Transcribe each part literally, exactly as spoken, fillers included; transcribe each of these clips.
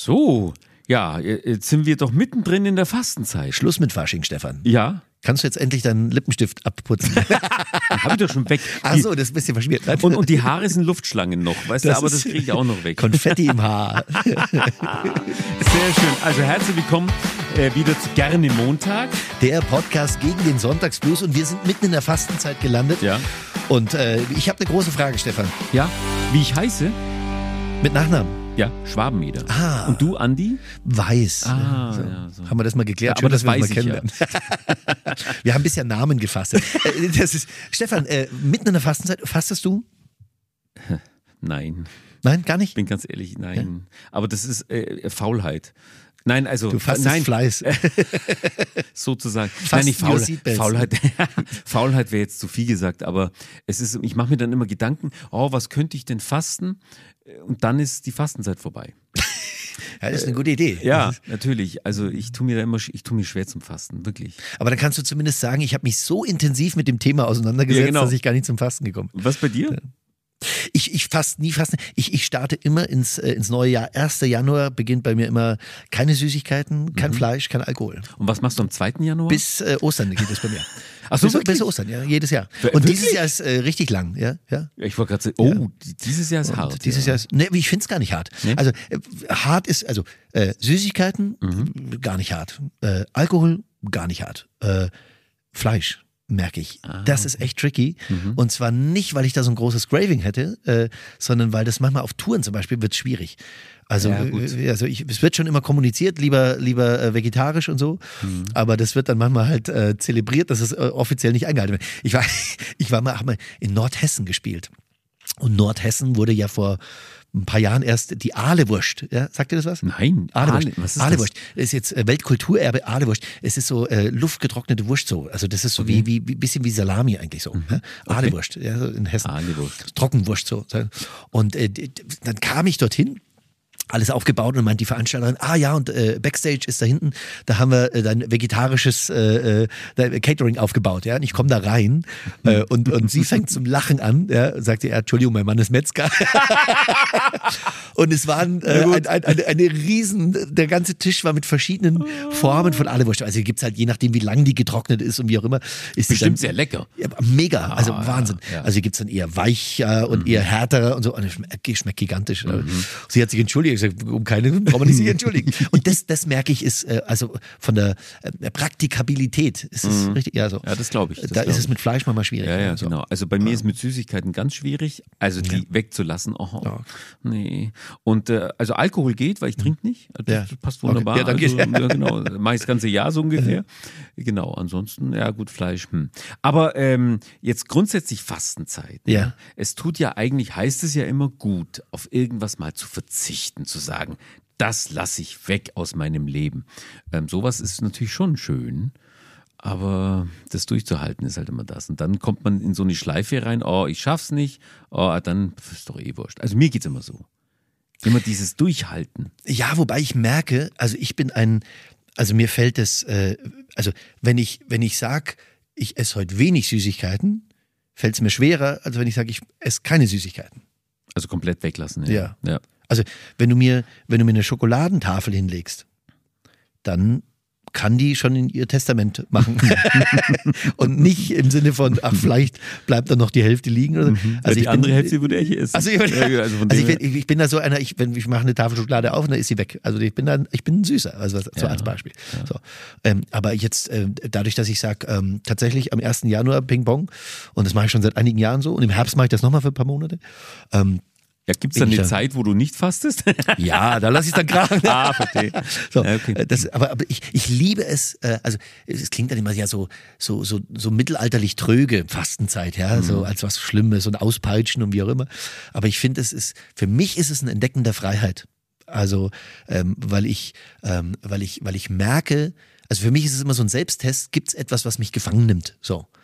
So, ja, jetzt sind wir doch mittendrin in der Fastenzeit. Schluss mit Fasching, Stefan. Ja. Kannst du jetzt endlich deinen Lippenstift abputzen? Hab ich doch schon weg. Ach so, das ist ein bisschen verschmiert. Und, und die Haare sind Luftschlangen noch, weißt Das du, aber ist das kriege ich auch noch weg. Konfetti im Haar. Sehr schön. Also herzlich willkommen äh, wieder zu Gerne Montag. Der Podcast gegen den Sonntagsblues und wir sind mitten in der Fastenzeit gelandet. Ja. Und äh, ich habe eine große Frage, Stefan. Ja, wie ich heiße? Mit Nachnamen. Ja, Schwabeneder. Ah. Und du, Andi? Weiß. Ah, so. ja, so. Haben wir das mal geklärt? Ja, aber Schön, das dass wir weiß uns ich mal kennenlernen. Wir haben bisher Namen gefasst. Äh, das ist, Stefan, äh, mitten in der Fastenzeit, fastest du? Nein. Nein, gar nicht? Ich bin ganz ehrlich, nein. Ja. Aber das ist äh, Faulheit. Nein, also du fastest nein, Fleiß. Sozusagen. Fast nein, nicht Faul, Seatbelts. Faulheit. Faulheit wäre jetzt zu viel gesagt, aber es ist, ich mache mir dann immer Gedanken, oh, was könnte ich denn fasten? Und dann ist die Fastenzeit vorbei. Ja, das ist eine gute Idee. Ja, natürlich. Also ich tue mir da immer, ich tue mir schwer zum Fasten, wirklich. Aber dann kannst du zumindest sagen, ich habe mich so intensiv mit dem Thema auseinandergesetzt, Ja, genau. dass ich gar nicht zum Fasten gekommen bin. Was bei dir? Ich, ich fast nie fasten. Ich, ich starte immer ins, äh, ins neue Jahr. erster Januar beginnt bei mir immer keine Süßigkeiten, kein Mhm. Fleisch, kein Alkohol. Und was machst du am zweiten Januar? Bis äh, Ostern geht es bei mir. Ach so, bis, wirklich? bis Ostern, ja, jedes Jahr. W- Und wirklich? dieses Jahr ist äh, richtig lang, ja, ja. Ja, ich wollte gerade sagen, oh, dieses Jahr ist Und hart. Dieses ja. Jahr ist, ne, ich finde es gar nicht hart. Nee? Also äh, hart ist, also äh, Süßigkeiten, Mhm. gar nicht hart. Äh, Alkohol, gar nicht hart. Äh, Fleisch, merke ich. Ah, das ist echt tricky. Mhm. Und zwar nicht, weil ich da so ein großes Craving hätte, äh, sondern weil das manchmal auf Touren zum Beispiel wird schwierig. Also, Ja, gut. äh, also ich, es wird schon immer kommuniziert, lieber, lieber äh, vegetarisch und so, Mhm. aber das wird dann manchmal halt äh, zelebriert, dass es äh, offiziell nicht eingehalten wird. Ich war, ich war mal, hab mal in Nordhessen gespielt. Und Nordhessen wurde ja vor ein paar Jahren erst die Ahlewurst. Ja, sagt ihr das was? Nein, Ahlewurst. Ahle- was ist Ahlewurst. Das ist jetzt äh, Weltkulturerbe Ahlewurst. Es ist so äh, luftgetrocknete Wurst so. Also das ist so wie, wie, wie bisschen wie Salami eigentlich so. Ja? Ahlewurst, ja, so in Hessen. Ahlewurst. Trockenwurst so. Und äh, d- d- dann kam ich dorthin. Alles aufgebaut und meint die Veranstalterin, ah ja, und äh, Backstage ist da hinten, da haben wir äh, dann vegetarisches äh, äh, Catering aufgebaut, ja, und ich komme da rein äh, und, und sie fängt zum Lachen an, ja, und sagt, ja, Entschuldigung, mein Mann ist Metzger. Und es waren äh, ein, ein, eine, eine riesen, der ganze Tisch war mit verschiedenen Formen von Ahlewurst. Also gibt es halt, je nachdem, wie lang die getrocknet ist und wie auch immer, ist die Bestimmt dann, sehr lecker. ja, mega, also Ah, Wahnsinn. ja, ja. Also hier gibt es dann eher weicher und eher härter und so. Und es schmeckt, schmeckt gigantisch. Sie hat sich entschuldigt, ich gesagt, um keine, braucht man nicht sich entschuldigen. Und das, das merke ich, ist äh, also von der äh, Praktikabilität ist es richtig, ja so. Ja, das glaube ich. Das Da glaub ist es ich. mit Fleisch manchmal schwierig. Ja, ja, so. genau. Also bei mir ist mit Süßigkeiten ganz schwierig, also die wegzulassen. Oh, Ja. nee. Und äh, also Alkohol geht, weil ich trinke nicht. Also Ja. Das passt wunderbar. Okay. Ja, dann also, geht- ja, genau. Mach ich das ganze Jahr so ungefähr. Genau. Ansonsten, ja gut, Fleisch. Hm. Aber ähm, jetzt grundsätzlich Fastenzeit. ne? Ja. Es tut ja eigentlich, heißt es ja immer gut, auf irgendwas mal zu verzichten, zu sagen, das lasse ich weg aus meinem Leben. Ähm, sowas ist natürlich schon schön. Aber das durchzuhalten ist halt immer das. Und dann kommt man in so eine Schleife rein, oh, ich schaff's nicht, oh, dann ist doch eh wurscht. Also mir geht's immer so. Immer dieses Durchhalten. Ja, wobei ich merke, also ich bin ein, also mir fällt es, äh, also wenn ich, wenn ich sage, ich esse heute wenig Süßigkeiten, fällt es mir schwerer, als wenn ich sage, ich esse keine Süßigkeiten. Also komplett weglassen. Ja. ja. Also wenn du mir, wenn du mir eine Schokoladentafel hinlegst, dann kann die schon in ihr Testament machen. Und nicht im Sinne von, ach, vielleicht bleibt dann noch die Hälfte liegen. Oder so. Also die ich andere bin, Hälfte würde ich essen. Also ich, Ja, also von also dem ich, bin, ich bin da so einer, ich, wenn ich mache eine Tafel Schokolade auf, dann ist sie weg. Also ich bin dann, ich bin ein Süßer, also so Ja, als Beispiel. So. Ähm, aber jetzt, äh, dadurch, dass ich sage, ähm, tatsächlich am ersten Januar Ping Pong, und das mache ich schon seit einigen Jahren so, und im Herbst mache ich das nochmal für ein paar Monate. Ähm, ja, gibt es bin dann ich eine dann- Zeit, wo du nicht fastest? ja, da lasse ich dann krachen. ah, verstehe. So, Ja, okay. äh, das, aber aber ich, ich liebe es, äh, also es klingt dann immer ja so, so, so, so mittelalterlich tröge, Fastenzeit, ja, Mhm. so als was Schlimmes und Auspeitschen und wie auch immer. Aber ich finde, es ist, für mich ist es ein Entdecken der Freiheit. Also, ähm, weil ich, ähm, weil ich, weil ich merke, also für mich ist es immer so ein Selbsttest, gibt es etwas, was mich gefangen nimmt? So.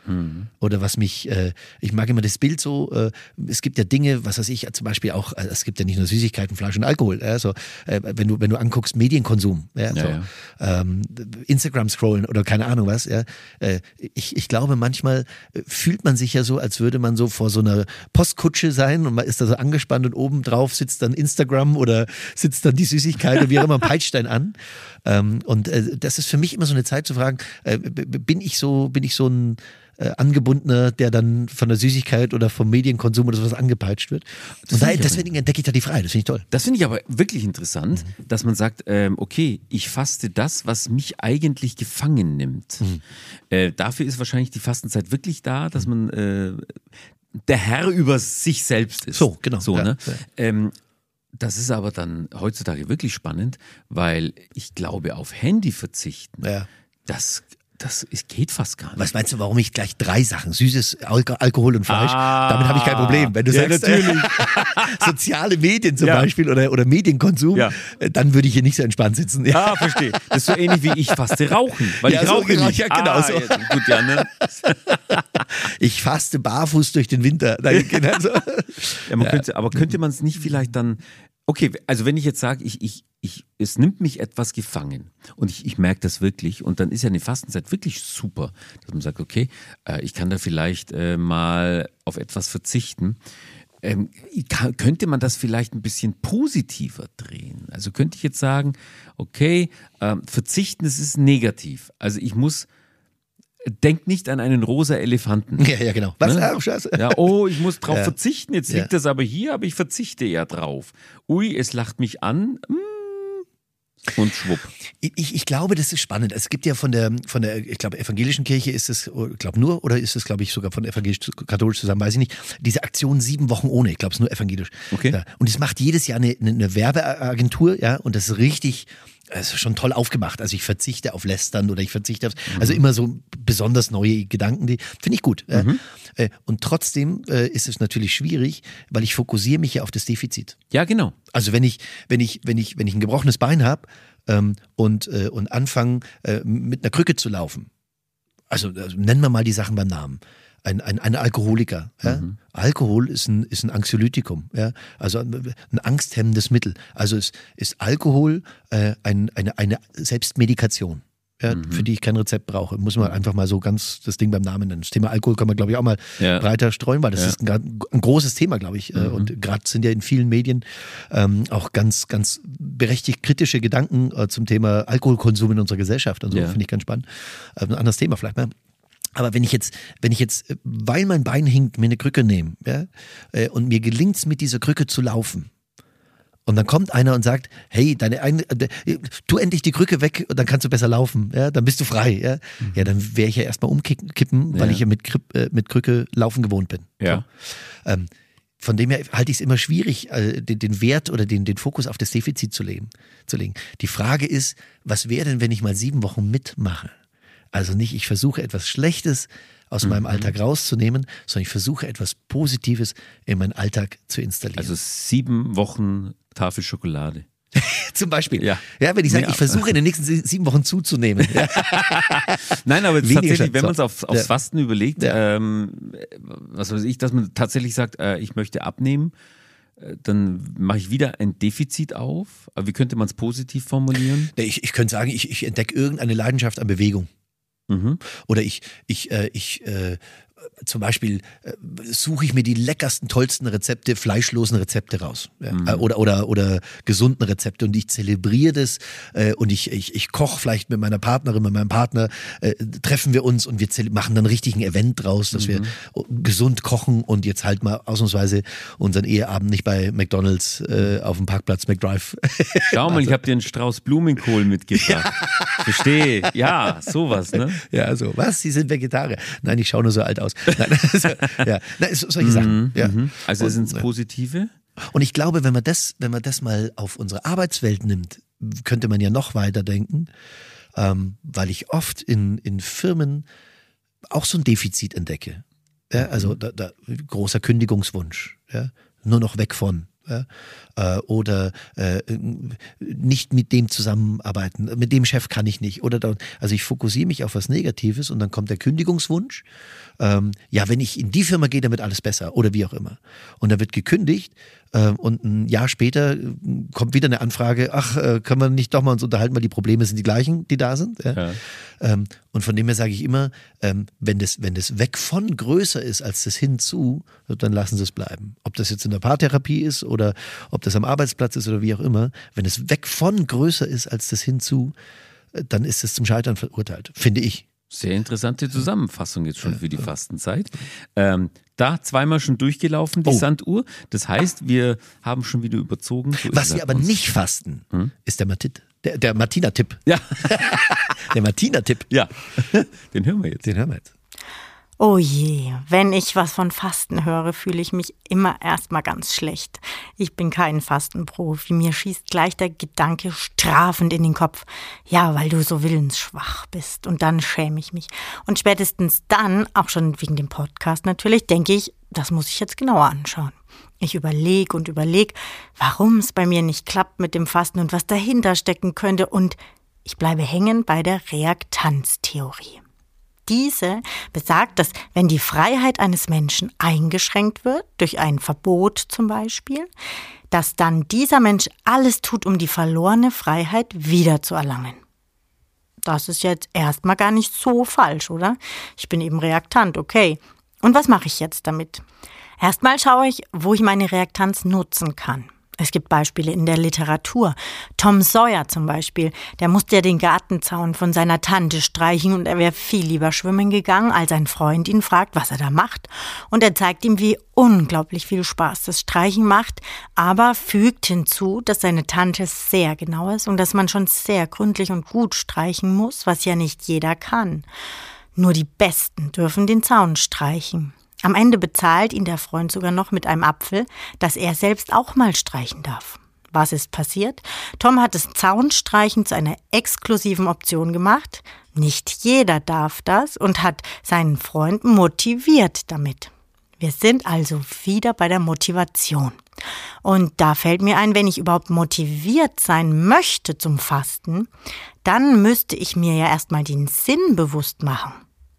Mhm. Oder was mich, äh, ich mag immer das Bild so, äh, es gibt ja Dinge, was weiß ich, zum Beispiel auch, äh, es gibt ja nicht nur Süßigkeiten, Fleisch und Alkohol, ja, so, äh, wenn du wenn du anguckst, Medienkonsum, ja, ja, so, ja. Ähm, Instagram scrollen oder keine Ahnung was, ja, äh, ich, ich glaube manchmal äh, fühlt man sich ja so, als würde man so vor so einer Postkutsche sein und man ist da so angespannt und oben drauf sitzt dann Instagram oder sitzt dann die Süßigkeit und wie auch immer, peitscht einen an. Ähm, und äh, das ist für mich immer so eine Zeit zu fragen, äh, bin ich so, bin ich so ein äh, Angebundener, der dann von der Süßigkeit oder vom Medienkonsum oder sowas angepeitscht wird. Das Und da, finde ich deswegen entdecke ich da die Freiheit, das finde ich toll. Das finde ich aber wirklich interessant, mhm. dass man sagt, ähm, okay, ich faste das, was mich eigentlich gefangen nimmt. Mhm. Äh, dafür ist wahrscheinlich die Fastenzeit wirklich da, dass man äh, der Herr über sich selbst ist. So, genau. So, ja, ne? ja. Ähm, das ist aber dann heutzutage wirklich spannend, weil ich glaube, auf Handy verzichten, Ja. das Das es geht fast gar nicht. Was meinst du, warum ich gleich drei Sachen, Süßes, Alko Alkohol und Fleisch, Ah, damit habe ich kein Problem. Wenn du ja, sagst, natürlich. soziale Medien zum Ja. Beispiel oder, oder Medienkonsum, Ja. äh, dann würde ich hier nicht so entspannt sitzen. Ja. Ah, verstehe. Das ist so ähnlich wie ich faste rauchen, weil Ja, ich so rauche genau, nicht. ja, genau ah, so. ja, gut, ja, ne? Ich faste barfuß durch den Winter. Nein, genau so. Ja, man könnte, aber könnte man es nicht vielleicht dann, okay, also wenn ich jetzt sage, ich, ich, ich, es nimmt mich etwas gefangen und ich, ich merke das wirklich und dann ist ja eine Fastenzeit wirklich super, dass man sagt, okay, äh, ich kann da vielleicht äh, mal auf etwas verzichten. Ähm, kann, könnte man das vielleicht ein bisschen positiver drehen? Also könnte ich jetzt sagen, okay, ähm, verzichten, das ist negativ. Also ich muss Denk nicht an einen rosa Elefanten. Ja, ja, genau. Was? Ne? Ah, Scheiße. Ja, oh, ich muss drauf Ja. verzichten. Jetzt Ja. liegt das aber hier, aber ich verzichte ja drauf. Ui, es lacht mich an. Mm. Und schwupp. Ich, ich glaube, das ist spannend. Es gibt ja von der, von der, ich glaube, evangelischen Kirche ist es, ich glaube nur, oder ist es, glaube ich, sogar von evangelisch-katholisch zusammen, weiß ich nicht, diese Aktion sieben Wochen ohne, ich glaube, es ist nur evangelisch. Okay. Ja. Und es macht jedes Jahr eine, eine Werbeagentur, ja, und das ist richtig, es ist schon toll aufgemacht. Also ich verzichte auf Lästern oder ich verzichte auf, mhm. also immer so besonders neue Gedanken, die finde ich gut. Mhm. Äh, und trotzdem äh, ist es natürlich schwierig, weil ich fokussiere mich ja auf das Defizit. Ja, genau. Also wenn ich, wenn ich, wenn ich, wenn ich ein gebrochenes Bein habe ähm, und, äh, und anfange äh, mit einer Krücke zu laufen, also, also nennen wir mal die Sachen beim Namen. Ein, ein, ein Alkoholiker. Ja? Mhm. Alkohol ist ein, ist ein Anxiolytikum, ja? Also ein, ein angsthemmendes Mittel. Also ist, ist Alkohol äh, ein, eine, eine Selbstmedikation. Ja, mhm. Für die ich kein Rezept brauche. Muss man einfach mal so ganz das Ding beim Namen nennen. Das Thema Alkohol kann man, glaube ich, auch mal ja. breiter streuen, weil das ja. ist ein, ein großes Thema, glaube ich. Mhm. Und gerade sind ja in vielen Medien ähm, auch ganz, ganz berechtigt kritische Gedanken äh, zum Thema Alkoholkonsum in unserer Gesellschaft. Und so ja. finde ich ganz spannend. Äh, ein anderes Thema vielleicht mal. Aber wenn ich jetzt, wenn ich jetzt, weil mein Bein hinkt, mir eine Krücke nehme, ja, äh, und mir gelingt es, mit dieser Krücke zu laufen, und dann kommt einer und sagt, hey, deine eine, tu endlich die Krücke weg und dann kannst du besser laufen, ja, dann bist du frei. Ja, mhm. ja dann wäre ich ja erstmal umkippen, weil ja. ich ja mit, äh, mit Krücke laufen gewohnt bin. Ja. So. Ähm, von dem her halte ich es immer schwierig, äh, den, den Wert oder den, den Fokus auf das Defizit zu legen, zu legen. Die Frage ist, was wäre denn, wenn ich mal sieben Wochen mitmache? Also nicht, ich versuche etwas Schlechtes aus mhm. meinem Alltag rauszunehmen, sondern ich versuche etwas Positives in meinen Alltag zu installieren. Also sieben Wochen Tafel Schokolade. Zum Beispiel. Ja, ja wenn ich sage, ja. ich versuche in den nächsten sieben Wochen zuzunehmen. Ja. Nein, aber tatsächlich, wenn man es auf, aufs ja. Fasten überlegt, ja. ähm, was weiß ich, dass man tatsächlich sagt, äh, ich möchte abnehmen, äh, dann mache ich wieder ein Defizit auf. Aber wie könnte man es positiv formulieren? Ich, ich könnte sagen, ich, ich entdecke irgendeine Leidenschaft an Bewegung. Mhm. Oder ich, ich, äh, ich äh, zum Beispiel äh, suche ich mir die leckersten, tollsten Rezepte, fleischlosen Rezepte raus. Ja? Mhm. Äh, oder, oder, oder gesunden Rezepte. Und ich zelebriere das äh, und ich, ich, ich koche vielleicht mit meiner Partnerin, mit meinem Partner, äh, treffen wir uns und wir machen dann richtig ein Event draus, dass mhm. wir gesund kochen und jetzt halt mal ausnahmsweise unseren Eheabend nicht bei McDonalds äh, auf dem Parkplatz McDrive. Schau mal, ich habe dir einen Strauß Blumenkohl mitgebracht. Ja. Verstehe. Ja, sowas, ne? Ja, so. Was? Sie sind Vegetarier? Nein, ich schaue nur so alt aus. Nein, also, ja. Nein, solche Sachen. Ja. Also sind es Positive? Und ich glaube, wenn man das, wenn man das mal auf unsere Arbeitswelt nimmt, könnte man ja noch weiter denken, ähm, weil ich oft in, in Firmen auch so ein Defizit entdecke. Ja, also da, da, großer Kündigungswunsch. Ja, nur noch weg von. Ja? Äh, oder äh, nicht mit dem zusammenarbeiten, mit dem Chef kann ich nicht. Oder da, also ich fokussiere mich auf was Negatives und dann kommt der Kündigungswunsch. Ähm, ja, wenn ich in die Firma gehe, dann wird alles besser oder wie auch immer. Und dann wird gekündigt äh, und ein Jahr später kommt wieder eine Anfrage, ach, äh, können wir nicht doch mal uns unterhalten, weil die Probleme sind die gleichen, die da sind. Ja? Ja. Ähm, und von dem her sage ich immer, ähm, wenn das, wenn das weg von größer ist als das hinzu, dann lassen Sie es bleiben. Ob das jetzt in der Paartherapie ist oder ob das am Arbeitsplatz ist oder wie auch immer, wenn es weg von größer ist als das hinzu, dann ist es zum Scheitern verurteilt, finde ich. Sehr interessante Zusammenfassung jetzt schon für die Fastenzeit. Ähm, da zweimal schon durchgelaufen, die oh. Sanduhr. Das heißt, wir haben schon wieder überzogen. So Was wir aber uns. nicht fasten, hm? ist der Matit. Der, der Martina-Tipp. Ja. Der Martina-Tipp. Ja, den hören wir jetzt. Den hören wir jetzt. Oh je, wenn ich was von Fasten höre, fühle ich mich immer erstmal ganz schlecht. Ich bin kein Fastenprofi, mir schießt gleich der Gedanke strafend in den Kopf. Ja, weil du so willensschwach bist. Und dann schäme ich mich. Und spätestens dann, auch schon wegen dem Podcast natürlich, denke ich, das muss ich jetzt genauer anschauen. Ich überlege und überlege, warum es bei mir nicht klappt mit dem Fasten und was dahinter stecken könnte. Und ich bleibe hängen bei der Reaktanztheorie. Diese besagt, dass wenn die Freiheit eines Menschen eingeschränkt wird, durch ein Verbot zum Beispiel, dass dann dieser Mensch alles tut, um die verlorene Freiheit wiederzuerlangen. Das ist jetzt erstmal gar nicht so falsch, oder? Ich bin eben Reaktant, okay. Und was mache ich jetzt damit? Erstmal schaue ich, wo ich meine Reaktanz nutzen kann. Es gibt Beispiele in der Literatur. Tom Sawyer zum Beispiel, der musste ja den Gartenzaun von seiner Tante streichen und er wäre viel lieber schwimmen gegangen, als ein Freund ihn fragt, was er da macht. Und er zeigt ihm, wie unglaublich viel Spaß das Streichen macht, aber fügt hinzu, dass seine Tante sehr genau ist und dass man schon sehr gründlich und gut streichen muss, was ja nicht jeder kann. Nur die Besten dürfen den Zaun streichen. Am Ende bezahlt ihn der Freund sogar noch mit einem Apfel, dass er selbst auch mal streichen darf. Was ist passiert? Tom hat das Zaunstreichen zu einer exklusiven Option gemacht. Nicht jeder darf das und hat seinen Freund motiviert damit. Wir sind also wieder bei der Motivation. Und da fällt mir ein, wenn ich überhaupt motiviert sein möchte zum Fasten, dann müsste ich mir ja erstmal den Sinn bewusst machen.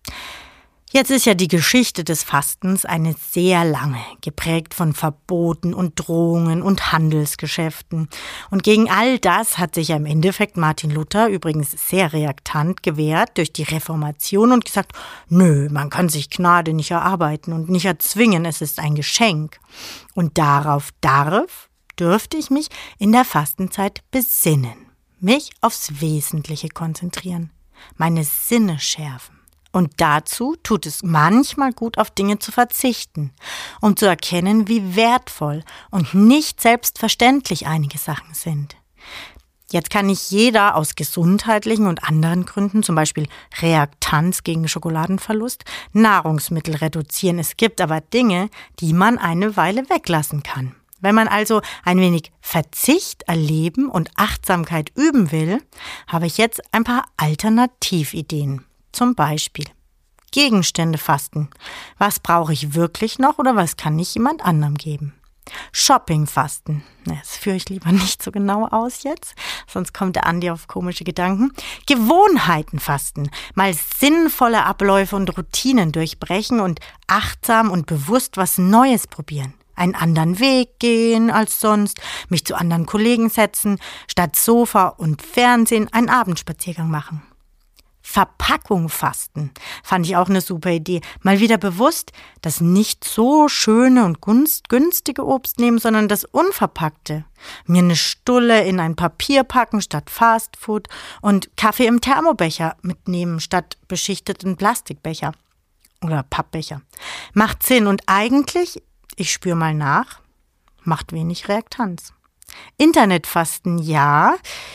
Jetzt ist ja die Geschichte des Fastens eine sehr lange, geprägt von Verboten und Drohungen und Handelsgeschäften. Und gegen all das hat sich ja im Endeffekt Martin Luther, übrigens sehr reaktant, gewehrt durch die Reformation und gesagt, nö, man kann sich Gnade nicht erarbeiten und nicht erzwingen, es ist ein Geschenk. Und darauf darf, dürfte ich mich in der Fastenzeit besinnen, mich aufs Wesentliche konzentrieren, meine Sinne schärfen. Und dazu tut es manchmal gut, auf Dinge zu verzichten, um zu erkennen, wie wertvoll und nicht selbstverständlich einige Sachen sind. Jetzt kann nicht jeder aus gesundheitlichen und anderen Gründen, zum Beispiel Reaktanz gegen Schokoladenverlust, Nahrungsmittel reduzieren. Es gibt aber Dinge, die man eine Weile weglassen kann. Wenn man also ein wenig Verzicht erleben und Achtsamkeit üben will, habe ich jetzt ein paar Alternativideen. Zum Beispiel Gegenstände fasten. Was brauche ich wirklich noch oder was kann ich jemand anderem geben? Shopping fasten. Das führe ich lieber nicht so genau aus jetzt, sonst kommt der Andi auf komische Gedanken. Gewohnheiten fasten. Mal sinnvolle Abläufe und Routinen durchbrechen und achtsam und bewusst was Neues probieren. Einen anderen Weg gehen als sonst, mich zu anderen Kollegen setzen, statt Sofa und Fernsehen einen Abendspaziergang machen. Verpackung fasten fand ich auch eine super Idee. Mal wieder bewusst das nicht so schöne und günstige Obst nehmen, sondern das unverpackte. Mir eine Stulle in ein Papier packen statt Fastfood und Kaffee im Thermobecher mitnehmen statt beschichteten Plastikbecher oder Pappbecher. Macht Sinn und eigentlich, ich spüre mal nach, macht wenig Reaktanz. Internetfasten, ja,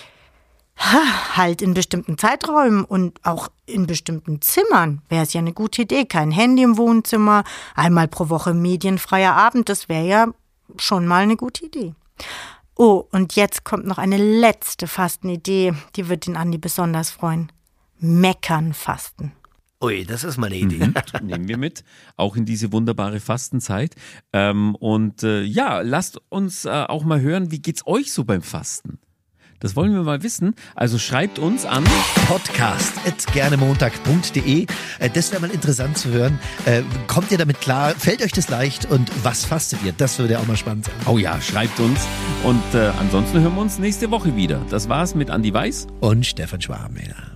halt in bestimmten Zeiträumen und auch in bestimmten Zimmern wäre es ja eine gute Idee. Kein Handy im Wohnzimmer, einmal pro Woche medienfreier Abend, das wäre ja schon mal eine gute Idee. Oh, und jetzt kommt noch eine letzte Fastenidee, die wird den Andi besonders freuen. Meckern fasten. Ui, das ist meine Idee. Mhm. Nehmen wir mit, auch in diese wunderbare Fastenzeit. Ähm, und äh, ja, lasst uns äh, auch mal hören, wie geht's euch so beim Fasten? Das wollen wir mal wissen. Also schreibt uns an podcast at gernemontag punkt de. Das wäre mal interessant zu hören. Kommt ihr damit klar? Fällt euch das leicht? Und was fastet ihr? Das würde ja auch mal spannend sein. Oh ja, schreibt uns. Und äh, ansonsten hören wir uns nächste Woche wieder. Das war's mit Andi Weiß und Stefan Schwarmeder.